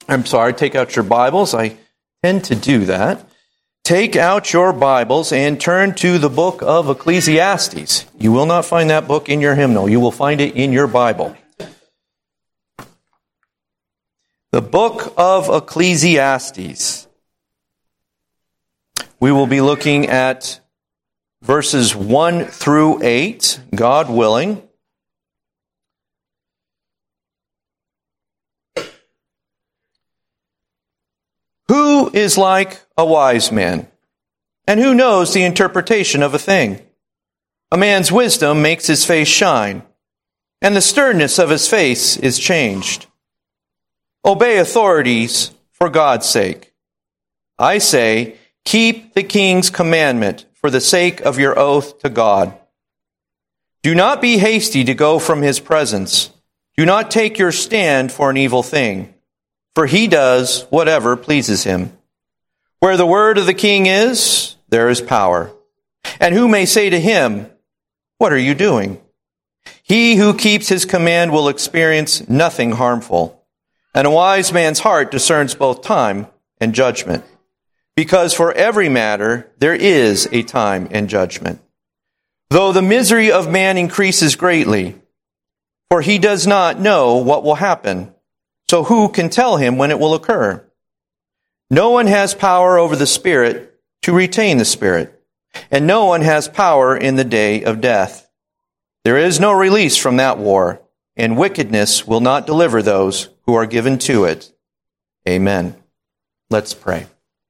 take out your Bibles. I tend to do that. Take out your Bibles and turn to the book of Ecclesiastes. You will not find that book in your hymnal. You will find it in your Bible. The book of Ecclesiastes. We will be looking at verses 1 through 8, God willing. Who is like a wise man? And who knows the interpretation of a thing? A man's wisdom makes his face shine, and the sternness of his face is changed. Obey authorities for God's sake. I say, keep the king's commandment for the sake of your oath to God. Do not be hasty to go from his presence. Do not take your stand for an evil thing, for he does whatever pleases him. Where the word of the king is, there is power. And who may say to him, what are you doing? He who keeps his command will experience nothing harmful. And a wise man's heart discerns both time and judgment. Because for every matter there is a time and judgment. Though the misery of man increases greatly, for he does not know what will happen. So who can tell him when it will occur? No one has power over the Spirit to retain the Spirit, and no one has power in the day of death. There is no release from that war, and wickedness will not deliver those who are given to it. Amen. Let's pray.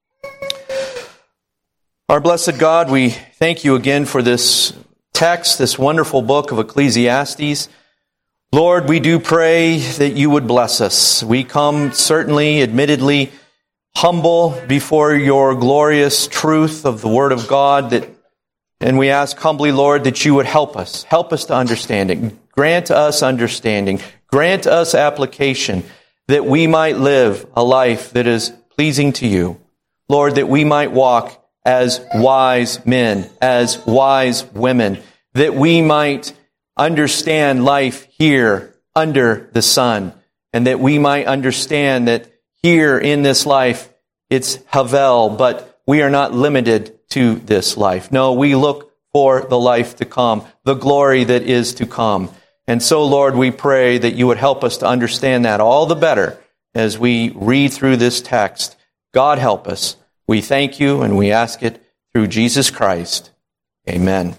Our blessed God, we thank you again for this text, this wonderful book of Ecclesiastes. Lord, we do pray that you would bless us. We come certainly, admittedly, humble before your glorious truth of the Word of God, and we ask humbly, Lord, that you would help us to understand it. Grant us understanding. Grant us application, that we might live a life that is pleasing to you. Lord, that we might walk as wise men, as wise women, that we might understand life here under the sun, and that we might understand that here in this life it's Havel, but we are not limited to this life. No, we look for the life to come, the glory that is to come. And so, Lord, we pray that you would help us to understand that all the better as we read through this text. God help us. We thank you and we ask it through Jesus Christ. Amen.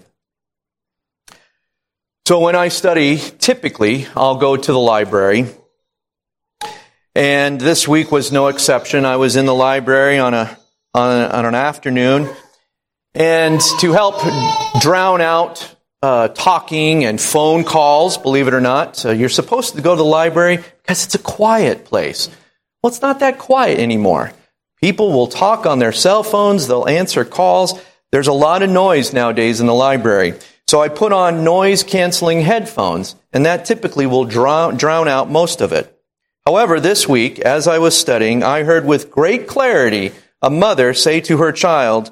So when I study, typically, I'll go to the library. And this week was no exception. I was in the library on an afternoon. And to help drown out talking and phone calls, believe it or not, you're supposed to go to the library because it's a quiet place. Well, it's not that quiet anymore. People will talk on their cell phones. They'll answer calls. There's a lot of noise nowadays in the library. So I put on noise-canceling headphones, and that typically will drown out most of it. However, this week, as I was studying, I heard with great clarity a mother say to her child,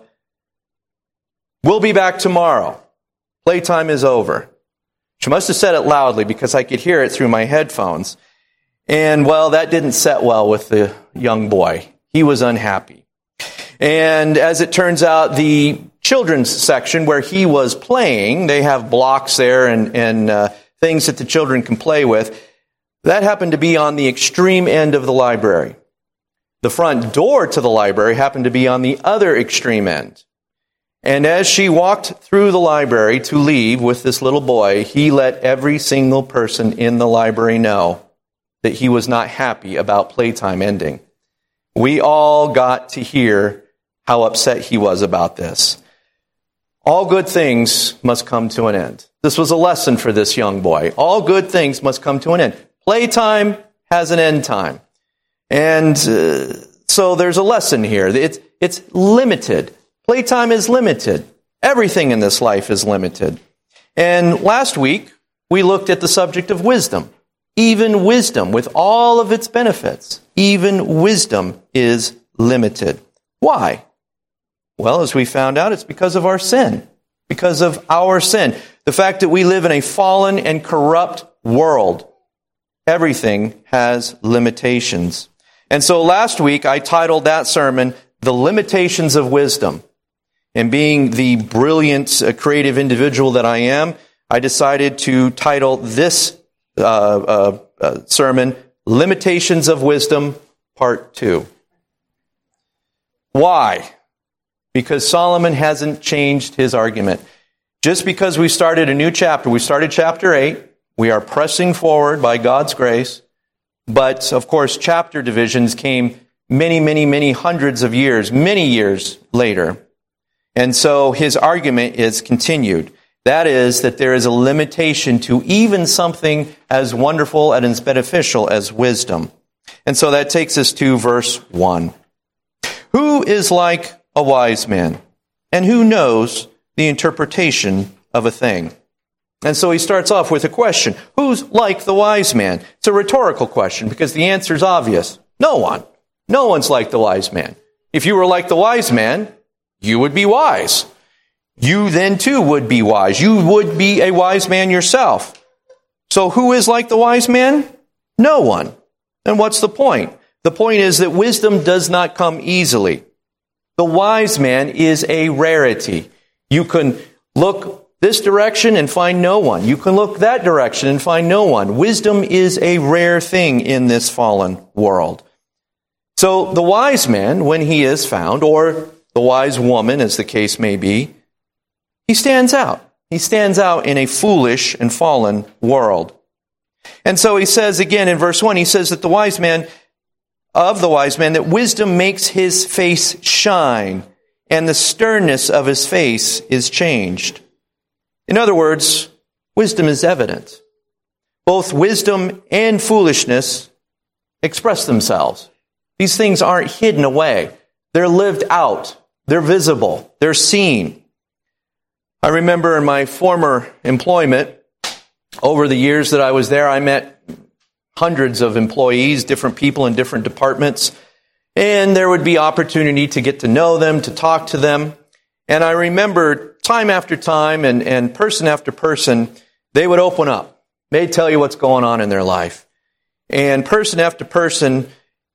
"We'll be back tomorrow. Playtime is over." She must have said it loudly because I could hear it through my headphones. And, well, that didn't set well with the young boy. He was unhappy. And as it turns out, the children's section where he was playing, they have blocks there and things that the children can play with. That happened to be on the extreme end of the library. The front door to the library happened to be on the other extreme end. And as she walked through the library to leave with this little boy, he let every single person in the library know that he was not happy about playtime ending. We all got to hear how upset he was about this. All good things must come to an end. This was a lesson for this young boy. All good things must come to an end. Playtime has an end time. And so there's a lesson here. It's limited. Playtime is limited. Everything in this life is limited. And last week, we looked at the subject of wisdom. Even wisdom, with all of its benefits, even wisdom is limited. Why? Well, as we found out, it's because of our sin. Because of our sin. The fact that we live in a fallen and corrupt world. Everything has limitations. And so last week I titled that sermon, The Limitations of Wisdom. And being the brilliant, creative individual that I am, I decided to title this sermon, Limitations of Wisdom, Part 2. Why? Because Solomon hasn't changed his argument. Just because we started a new chapter, we started chapter 8, we are pressing forward by God's grace, but of course chapter divisions came many hundreds of years, many years later. And so his argument is continued. That is, that there is a limitation to even something as wonderful and as beneficial as wisdom. And so that takes us to verse 1. Who is like a wise man, and who knows the interpretation of a thing? And so he starts off with a question. Who's like the wise man? It's a rhetorical question because the answer is obvious. No one. No one's like the wise man. If you were like the wise man, you would be wise. You then too would be wise. You would be a wise man yourself. So who is like the wise man? No one. And what's the point? The point is that wisdom does not come easily. The wise man is a rarity. You can look this direction and find no one. You can look that direction and find no one. Wisdom is a rare thing in this fallen world. So the wise man, when he is found, or the wise woman, as the case may be, he stands out. He stands out in a foolish and fallen world. And so he says again in verse 1, he says that the wise man, that wisdom makes his face shine, and the sternness of his face is changed. In other words, wisdom is evident. Both wisdom and foolishness express themselves. These things aren't hidden away. They're lived out. They're visible. They're seen. I remember in my former employment, over the years that I was there, I met hundreds of employees, different people in different departments, and there would be opportunity to get to know them, to talk to them. And I remember time after time and person after person, they would open up. They'd tell you what's going on in their life. And person after person,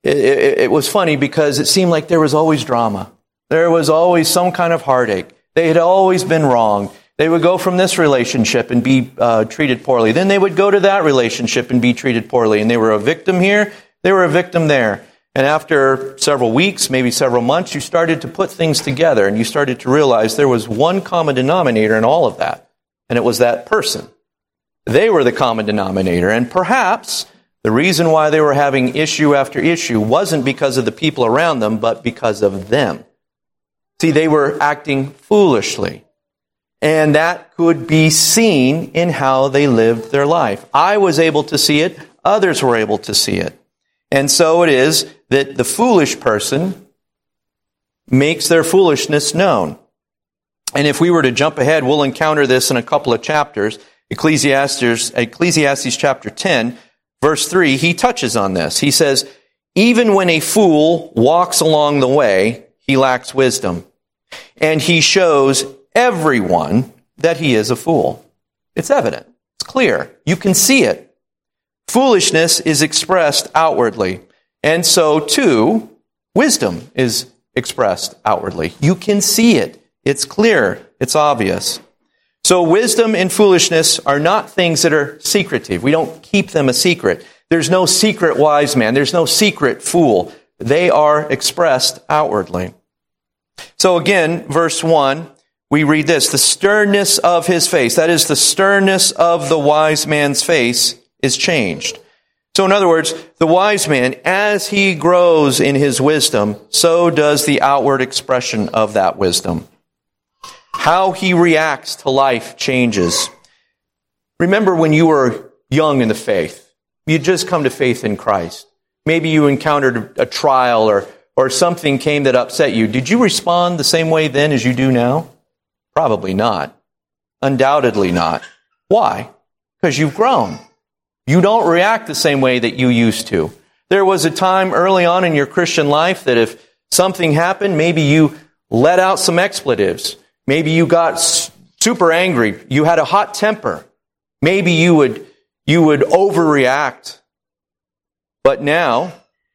it was funny because it seemed like there was always drama. There was always some kind of heartache. They had always been wrong. They would go from this relationship and be treated poorly. Then they would go to that relationship and be treated poorly. And they were a victim here, they were a victim there. And after several weeks, maybe several months, you started to put things together and you started to realize there was one common denominator in all of that. And it was that person. They were the common denominator. And perhaps the reason why they were having issue after issue wasn't because of the people around them, but because of them. See, they were acting foolishly. And that could be seen in how they lived their life. I was able to see it. Others were able to see it. And so it is that the foolish person makes their foolishness known. And if we were to jump ahead, we'll encounter this in a couple of chapters. Ecclesiastes chapter 10, verse 3, he touches on this. He says, even when a fool walks along the way, he lacks wisdom. And he shows everyone that he is a fool. It's evident. It's clear. You can see it. Foolishness is expressed outwardly. And so, too, wisdom is expressed outwardly. You can see it. It's clear. It's obvious. So wisdom and foolishness are not things that are secretive. We don't keep them a secret. There's no secret wise man. There's no secret fool. They are expressed outwardly. So again, verse 1, we read this, the sternness of his face, that is the sternness of the wise man's face, is changed. So in other words, the wise man, as he grows in his wisdom, so does the outward expression of that wisdom. How he reacts to life changes. Remember when you were young in the faith, you'd just come to faith in Christ. Maybe you encountered a trial or something came that upset you. Did you respond the same way then as you do now? Probably not. Undoubtedly not. Why? Because you've grown. You don't react the same way that you used to. There was a time early on in your Christian life that if something happened, maybe you let out some expletives. Maybe you got super angry. You had a hot temper. Maybe you would overreact. But now,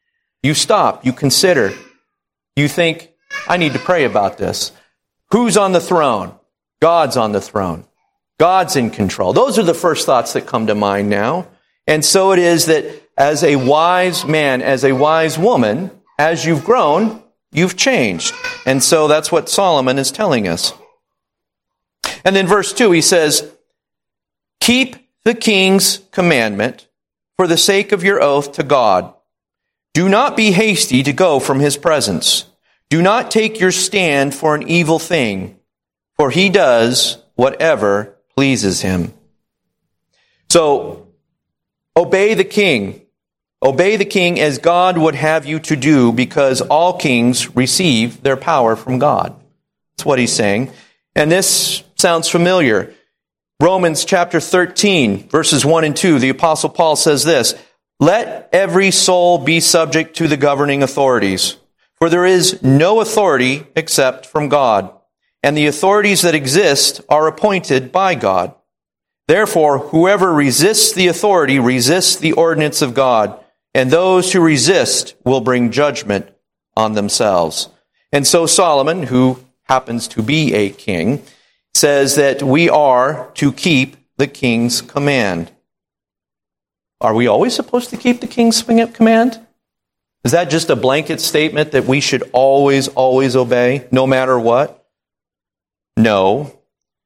You stop. You consider. You think, I need to pray about this. Who's on the throne? God's on the throne. God's in control. Those are the first thoughts that come to mind now. And so it is that as a wise man, as a wise woman, as you've grown, you've changed. And so that's what Solomon is telling us. And then verse 2, he says, keep the king's commandment for the sake of your oath to God. Do not be hasty to go from his presence. Do not take your stand for an evil thing, for he does whatever pleases him. So, obey the king. Obey the king as God would have you to do, because all kings receive their power from God. That's what he's saying. And this sounds familiar. Romans chapter 13, verses 1 and 2, the Apostle Paul says this, let every soul be subject to the governing authorities, for there is no authority except from God, and the authorities that exist are appointed by God. Therefore, whoever resists the authority resists the ordinance of God, and those who resist will bring judgment on themselves. And so Solomon, who happens to be a king, says that we are to keep the king's command. Are we always supposed to keep the king's command? Is that just a blanket statement that we should always obey, no matter what? No.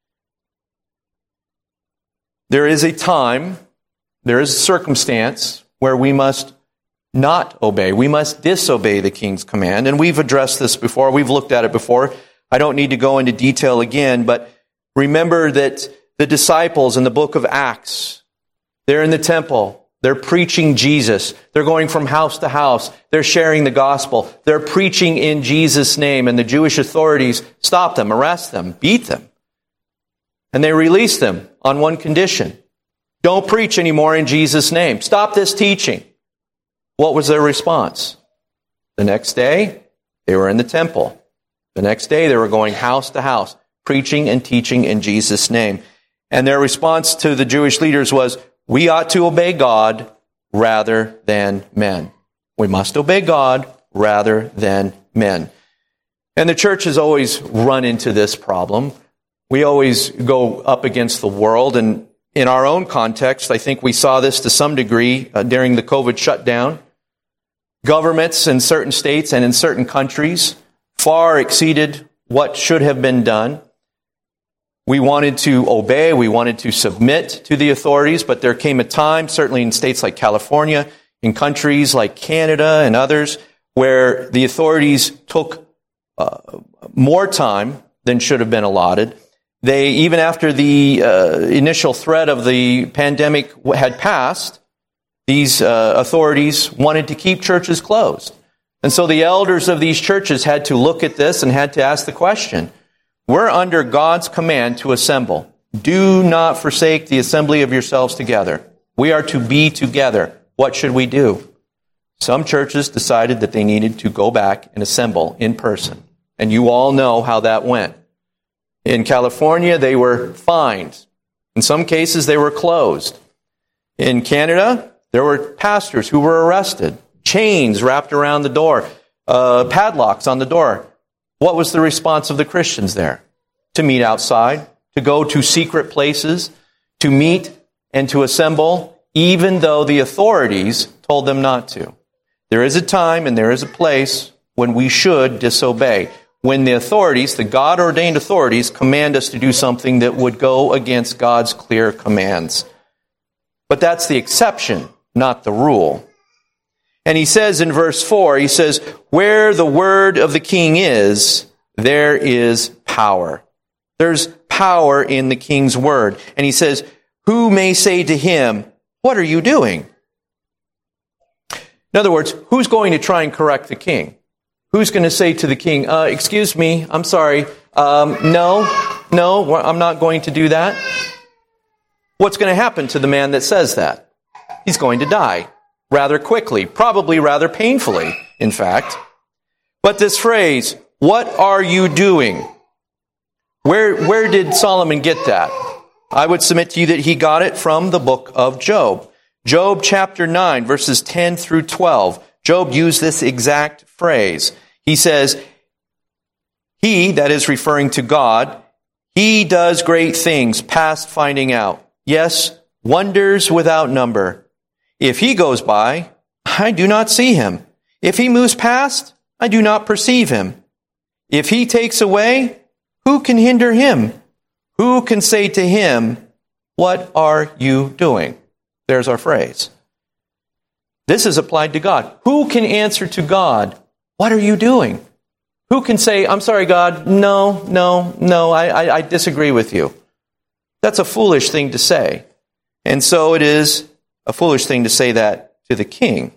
There is a time, there is a circumstance where we must not obey. We must disobey the king's command. And we've addressed this before. We've looked at it before. I don't need to go into detail again, but remember that the disciples in the book of Acts, they're in the temple. They're preaching Jesus. They're going from house to house. They're sharing the gospel. They're preaching in Jesus' name. And the Jewish authorities stop them, arrest them, beat them. And they release them on one condition. Don't preach anymore in Jesus' name. Stop this teaching. What was their response? The next day, they were in the temple. The next day, they were going house to house, preaching and teaching in Jesus' name. And their response to the Jewish leaders was, we ought to obey God rather than men. We must obey God rather than men. And the church has always run into this problem. We always go up against the world. And in our own context, I think we saw this to some degree during the COVID shutdown. Governments in certain states and in certain countries far exceeded what should have been done. We wanted to obey, we wanted to submit to the authorities, but there came a time, certainly in states like California, in countries like Canada and others, where the authorities took more time than should have been allotted. They, even after the initial threat of the pandemic had passed, these authorities wanted to keep churches closed. And so the elders of these churches had to look at this and had to ask the question, we're under God's command to assemble. Do not forsake the assembly of yourselves together. We are to be together. What should we do? Some churches decided that they needed to go back and assemble in person. And you all know how that went. In California, they were fined. In some cases, they were closed. In Canada, there were pastors who were arrested. Chains wrapped around the door. Padlocks on the door. What was the response of the Christians there? To meet outside, to go to secret places, to meet and to assemble, even though the authorities told them not to. There is a time and there is a place when we should disobey. When the authorities, the God-ordained authorities, command us to do something that would go against God's clear commands. But that's the exception, not the rule. And he says in verse 4, he says, where the word of the king is, there is power. There's power in the king's word. And he says, who may say to him, what are you doing? In other words, who's going to try and correct the king? Who's going to say to the king, excuse me, I'm sorry, no, I'm not going to do that? What's going to happen to the man that says that? He's going to die rather quickly, probably rather painfully, in fact. But this phrase, what are you doing? Where did Solomon get that? I would submit to you that he got it from the book of Job. Job chapter 9, verses 10 through 12. Job used this exact phrase. He says, he, that is referring to God, he does great things past finding out. Yes, wonders without number. If he goes by, I do not see him. If he moves past, I do not perceive him. If he takes away, who can hinder him? Who can say to him, what are you doing? There's our phrase. This is applied to God. Who can answer to God, what are you doing? Who can say, I'm sorry, God, no, I disagree with you. That's a foolish thing to say. And so it is a foolish thing to say that to the king.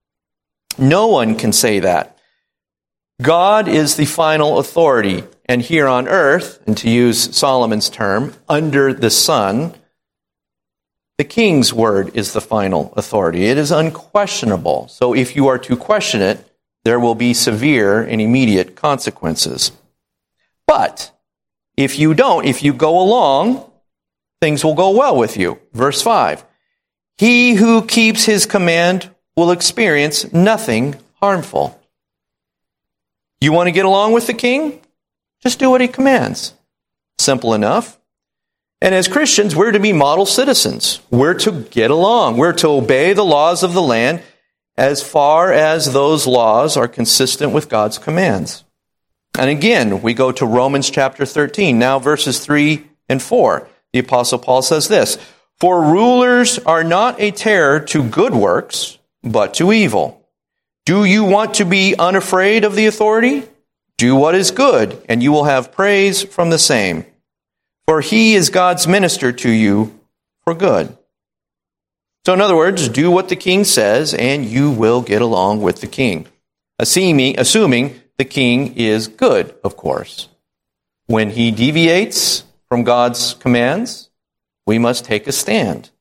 No one can say that. God is the final authority. And here on earth, and to use Solomon's term, under the sun, the king's word is the final authority. It is unquestionable. So if you are to question it, there will be severe and immediate consequences. But if you don't, if you go along, things will go well with you. Verse 5, he who keeps his command will experience nothing harmful. You want to get along with the king? Just do what he commands. Simple enough. And as Christians, we're to be model citizens. We're to get along. We're to obey the laws of the land as far as those laws are consistent with God's commands. And again, we go to Romans chapter 13, now verses 3 and 4. The Apostle Paul says this, for rulers are not a terror to good works, but to evil. Do you want to be unafraid of the authority? Do what is good, and you will have praise from the same. For he is God's minister to you for good. So in other words, do what the king says, and you will get along with the king. Assuming the king is good, of course. When he deviates from God's commands, we must take a stand.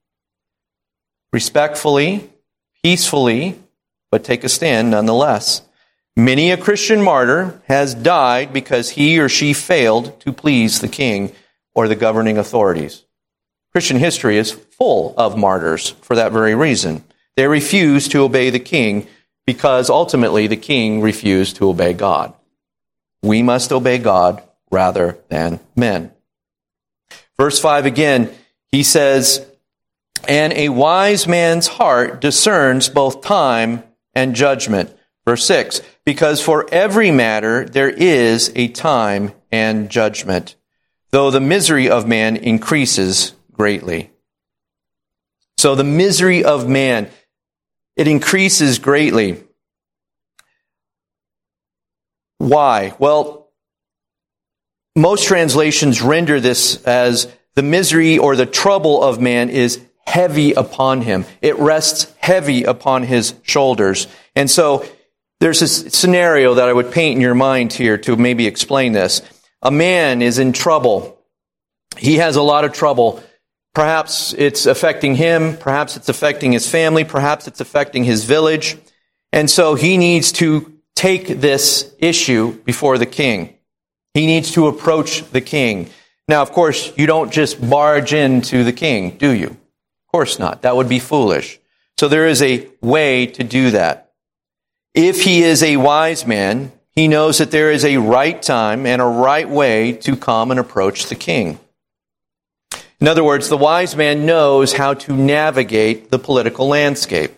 Respectfully, peacefully, but take a stand nonetheless. Many a Christian martyr has died because he or she failed to please the king or the governing authorities. Christian history is full of martyrs for that very reason. They refused to obey the king because ultimately the king refused to obey God. We must obey God rather than men. Verse 5 again, he says, and a wise man's heart discerns both time and judgment. Verse 6, because for every matter there is a time and judgment, though the misery of man increases greatly. So the misery of man, it increases greatly. Why? Well, most translations render this as the misery or the trouble of man is heavy upon him. It rests heavy upon his shoulders. And so there's a scenario that I would paint in your mind here to maybe explain this. A man is in trouble. He has a lot of trouble. Perhaps it's affecting him. Perhaps it's affecting his family. Perhaps it's affecting his village. And so he needs to take this issue before the king. He needs to approach the king. Now, of course, you don't just barge into the king, do you? Of course not. That would be foolish. So there is a way to do that. If he is a wise man, he knows that there is a right time and a right way to come and approach the king. In other words, the wise man knows how to navigate the political landscape.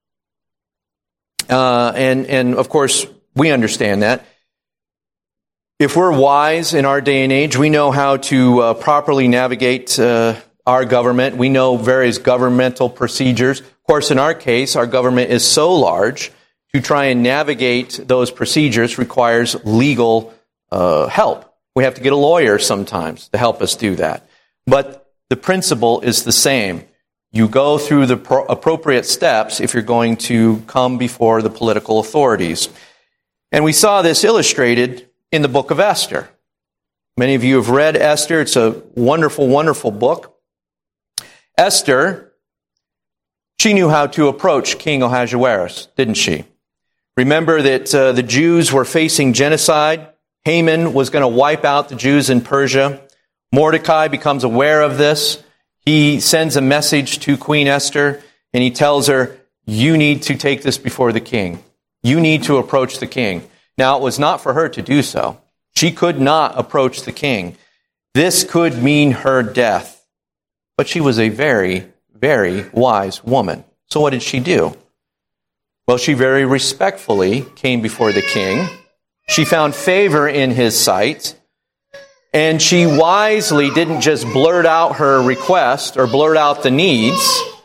And of course, we understand that. If we're wise in our day and age, we know how to properly navigate our government. We know various governmental procedures. Of course, in our case, our government is so large, to try and navigate those procedures requires legal help. We have to get a lawyer sometimes to help us do that. But the principle is the same. You go through the appropriate steps if you're going to come before the political authorities. And we saw this illustrated in the book of Esther. Many of you have read Esther. It's a wonderful, wonderful book. Esther, she knew how to approach King Ahasuerus, didn't she? Remember that the Jews were facing genocide. Haman was going to wipe out the Jews in Persia. Mordecai becomes aware of this. He sends a message to Queen Esther, and he tells her, you need to take this before the king. You need to approach the king. Now, it was not for her to do so. She could not approach the king. This could mean her death. But she was a very, very wise woman. So what did she do? Well, she very respectfully came before the king. She found favor in his sight. And she wisely didn't just blurt out her request or blurt out the needs.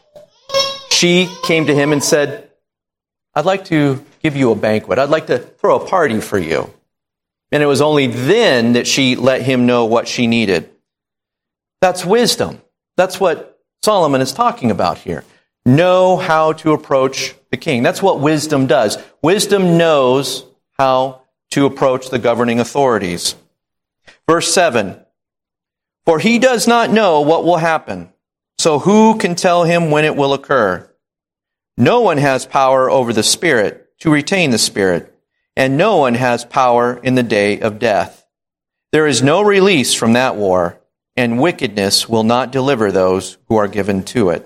She came to him and said, I'd like to give you a banquet. I'd like to throw a party for you. And it was only then that she let him know what she needed. That's wisdom. That's what Solomon is talking about here. Know how to approach the king. That's what wisdom does. Wisdom knows how to approach the governing authorities. Verse 7, for he does not know what will happen, so who can tell him when it will occur? No one has power over the Spirit to retain the Spirit, and no one has power in the day of death. There is no release from that war, and wickedness will not deliver those who are given to it.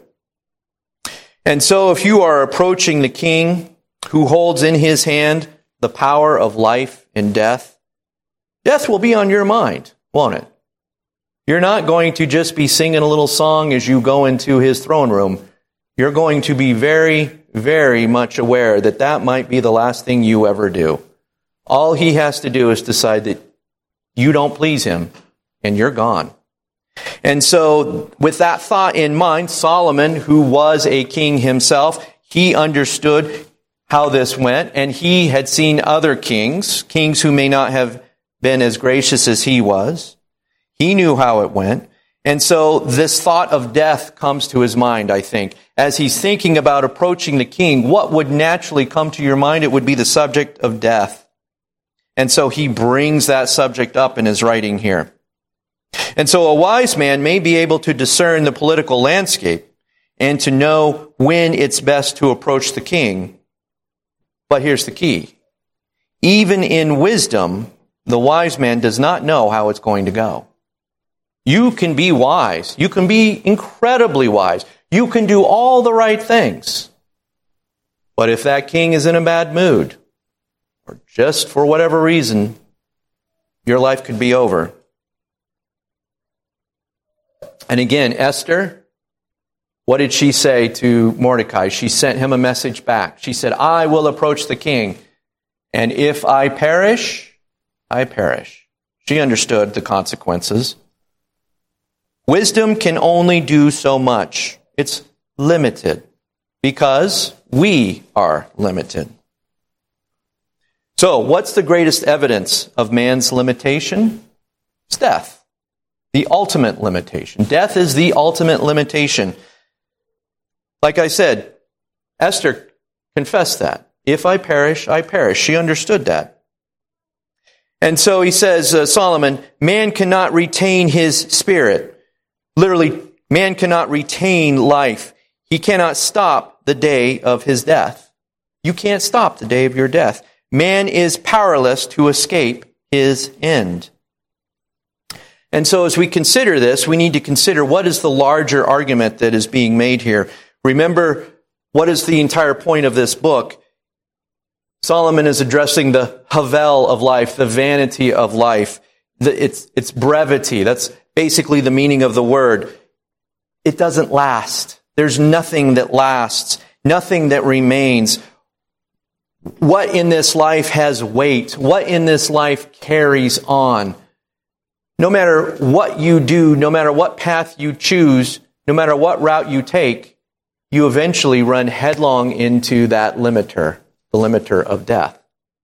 And so if you are approaching the king who holds in his hand the power of life and death, death will be on your mind, won't it? You're not going to just be singing a little song as you go into his throne room. You're going to be very, very much aware that that might be the last thing you ever do. All he has to do is decide that you don't please him, and you're gone. And so, with that thought in mind, Solomon, who was a king himself, he understood how this went, and he had seen other kings who may not have been as gracious as he was. He knew how it went. And so this thought of death comes to his mind, I think. As he's thinking about approaching the king, what would naturally come to your mind? It would be the subject of death. And so he brings that subject up in his writing here. And so a wise man may be able to discern the political landscape and to know when it's best to approach the king. But here's the key. Even in wisdom, the wise man does not know how it's going to go. You can be wise. You can be incredibly wise. You can do all the right things. But if that king is in a bad mood, or just for whatever reason, your life could be over. And again, Esther, what did she say to Mordecai? She sent him a message back. She said, I will approach the king, and if I perish, I perish. She understood the consequences. Wisdom can only do so much. It's limited because we are limited. So, what's the greatest evidence of man's limitation? It's death. The ultimate limitation. Death is the ultimate limitation. Like I said, Esther confessed that. If I perish, I perish. She understood that. And so he says, Solomon, man cannot retain his spirit. Literally, man cannot retain life. He cannot stop the day of his death. You can't stop the day of your death. Man is powerless to escape his end. And so as we consider this, we need to consider what is the larger argument that is being made here. Remember, what is the entire point of this book? Solomon is addressing the havel of life, the vanity of life, its brevity. That's basically the meaning of the word. It doesn't last. There's nothing that lasts, nothing that remains. What in this life has weight? What in this life carries on? No matter what you do, no matter what path you choose, no matter what route you take, you eventually run headlong into that limiter, the limiter of death.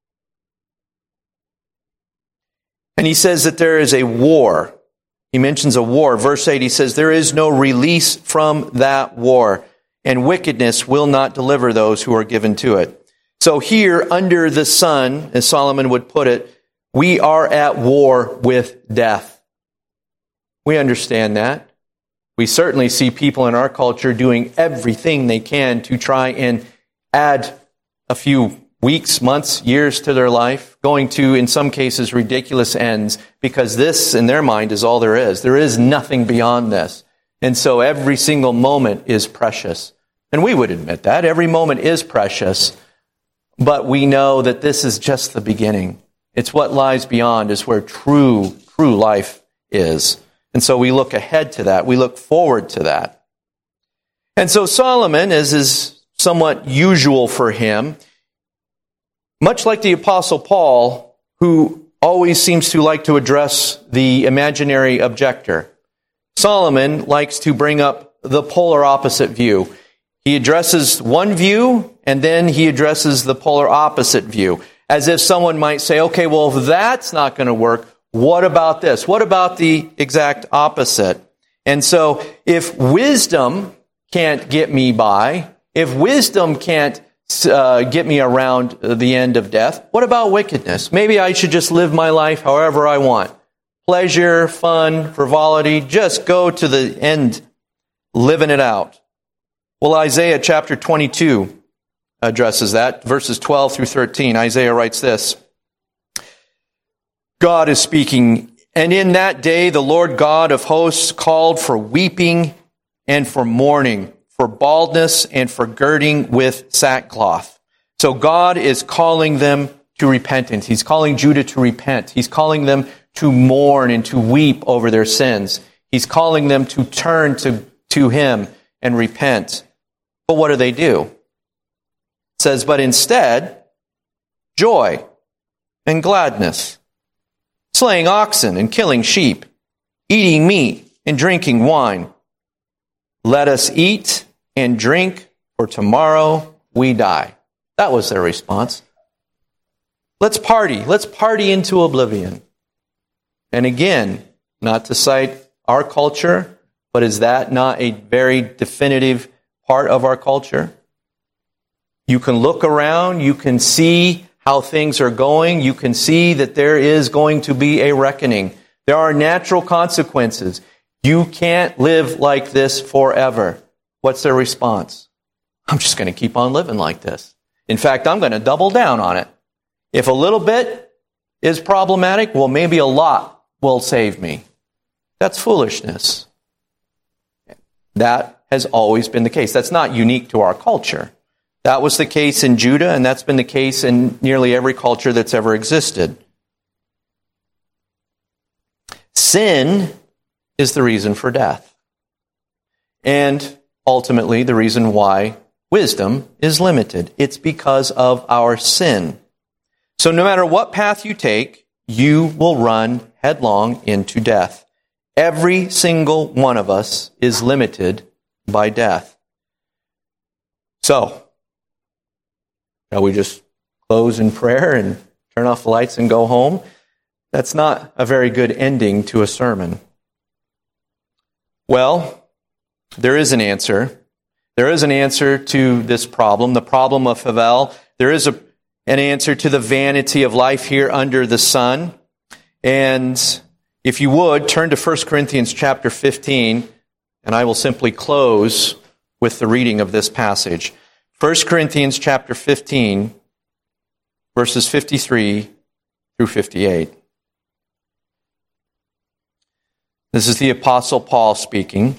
And he says that there is a war. He mentions a war. Verse 8, he says, there is no release from that war, and wickedness will not deliver those who are given to it. So here, under the sun, as Solomon would put it, we are at war with death. We understand that. We certainly see people in our culture doing everything they can to try and add a few weeks, months, years to their life, going to, in some cases, ridiculous ends, because this, in their mind, is all there is. There is nothing beyond this. And so every single moment is precious. And we would admit that. Every moment is precious. But we know that this is just the beginning. It's what lies beyond is where true life is. And so we look ahead to that. We look forward to that. And so Solomon, as is somewhat usual for him, much like the Apostle Paul, who always seems to like to address the imaginary objector, Solomon likes to bring up the polar opposite view. He addresses one view, and then he addresses the polar opposite view, as if someone might say, okay, well, if that's not going to work, what about this? What about the exact opposite? And so if wisdom can't get me by, if wisdom can't get me around the end of death, what about wickedness? Maybe I should just live my life however I want. Pleasure, fun, frivolity, just go to the end, living it out. Well, Isaiah chapter 22 addresses that, verses 12 through 13. Isaiah writes this. God is speaking, and in that day the Lord God of hosts called for weeping and for mourning, for baldness and for girding with sackcloth. So God is calling them to repentance. He's calling Judah to repent. He's calling them to mourn and to weep over their sins. He's calling them to turn to Him and repent. But what do? It says, but instead, joy and gladness, slaying oxen and killing sheep, eating meat and drinking wine. Let us eat and drink, for tomorrow we die. That was their response. Let's party. Let's party into oblivion. And again, not to cite our culture, but is that not a very definitive part of our culture? You can look around, you can see how things are going, you can see that there is going to be a reckoning. There are natural consequences. You can't live like this forever. What's their response? I'm just going to keep on living like this. In fact, I'm going to double down on it. If a little bit is problematic, well, maybe a lot will save me. That's foolishness. That has always been the case. That's not unique to our culture. That was the case in Judah, and that's been the case in nearly every culture that's ever existed. Sin is the reason for death. And ultimately, the reason why wisdom is limited. It's because of our sin. So no matter what path you take, you will run headlong into death. Every single one of us is limited by death. So, shall we just close in prayer and turn off the lights and go home? That's not a very good ending to a sermon. Well, there is an answer. There is an answer to this problem, the problem of Havel. There is an answer to the vanity of life here under the sun. And if you would, turn to 1 Corinthians chapter 15, and I will simply close with the reading of this passage. 1 Corinthians chapter 15, verses 53 through 58. This is the Apostle Paul speaking.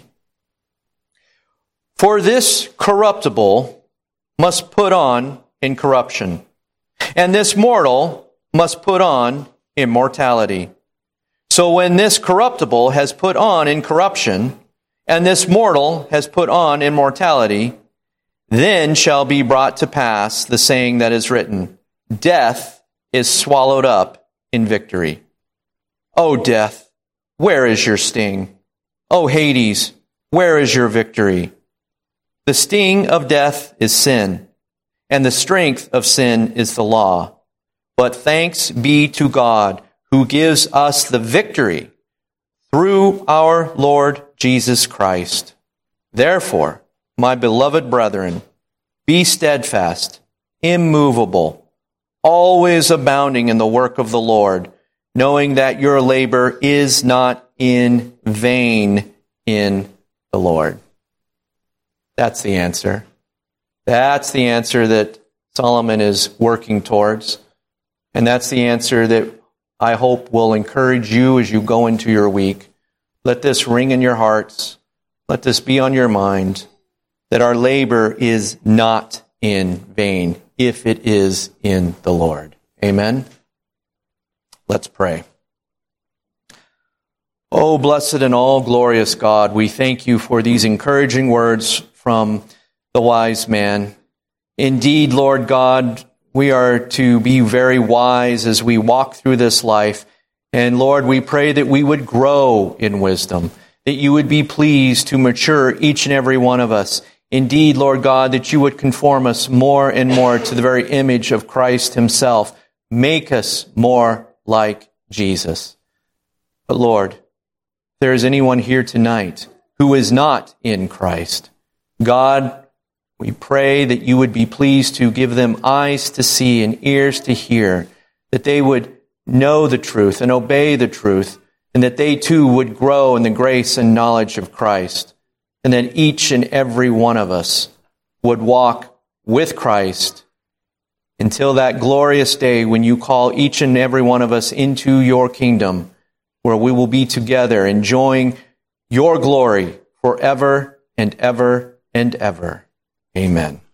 For this corruptible must put on incorruption, and this mortal must put on immortality. So when this corruptible has put on incorruption, and this mortal has put on immortality, then shall be brought to pass the saying that is written, death is swallowed up in victory. O death, where is your sting? O Hades, where is your victory? The sting of death is sin, and the strength of sin is the law. But thanks be to God, who gives us the victory through our Lord Jesus Christ. Therefore, my beloved brethren, be steadfast, immovable, always abounding in the work of the Lord, knowing that your labor is not in vain in the Lord. That's the answer. That's the answer that Solomon is working towards. And that's the answer that I hope will encourage you as you go into your week. Let this ring in your hearts. Let this be on your mind, that our labor is not in vain if it is in the Lord. Amen. Let's pray. Oh, blessed and all glorious God, we thank you for these encouraging words from the wise man. Indeed, Lord God, we are to be very wise as we walk through this life. And Lord, we pray that we would grow in wisdom, that you would be pleased to mature each and every one of us. Indeed, Lord God, that you would conform us more and more to the very image of Christ himself. Make us more like Jesus. But Lord, if there is anyone here tonight who is not in Christ, God, we pray that you would be pleased to give them eyes to see and ears to hear, that they would know the truth and obey the truth, and that they too would grow in the grace and knowledge of Christ, and that each and every one of us would walk with Christ until that glorious day when you call each and every one of us into your kingdom, where we will be together enjoying your glory forever and ever and ever. Amen.